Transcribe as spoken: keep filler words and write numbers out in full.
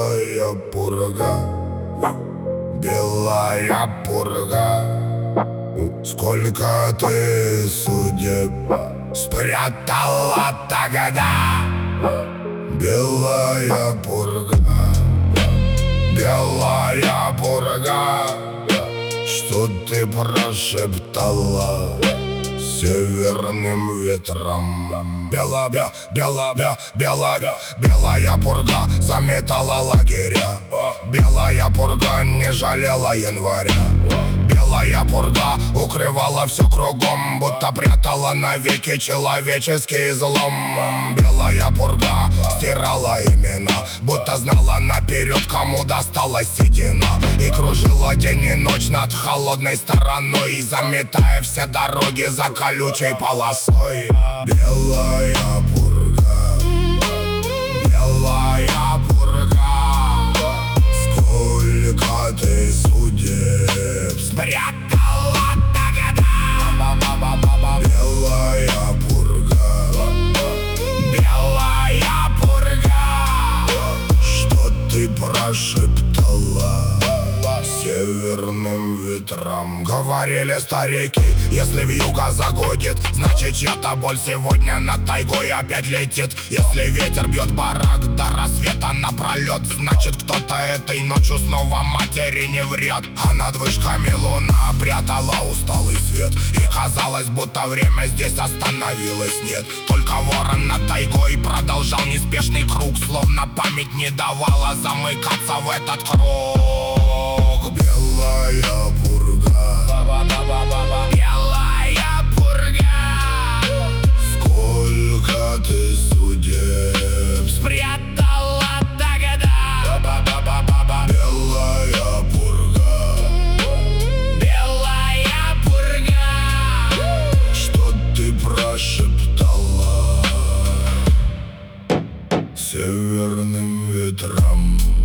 Белая пурга, белая пурга, сколько ты судеб спрятала тогда. Белая пурга, белая пурга, что ты прошептала северным ветром. Бела, бела, бела, бела, бела, белая пурга заметала лагеря. Белая пурга не жалела января. Белая пурга укрывала все кругом, будто прятала навеки человеческий злом. Белая пурга стирала имена, будто знала наперед, кому досталась седина, и кружила день и ночь над холодной стороной, заметая все дороги за колючей полосой. Белая пурга, белая пурга, сколько ты судеб спрятала тогда. Белая пурга, белая пурга, что ты прошептала северным ветрам. Говорили старики, если вьюга загудит, значит чья-то боль сегодня над тайгой опять летит. Если ветер бьет барак до рассвета напролет, значит кто-то этой ночью снова матери не врет. А над вышками луна прятала усталый свет, и казалось, будто время здесь остановилось. Нет, только ворон над тайгой продолжал неспешный круг, словно память не давала замыкаться в этот круг. Белая пурга, белая пурга, сколько ты судеб спрятала тогда. Белая пурга, белая пурга, что ты прошептала северным ветрам.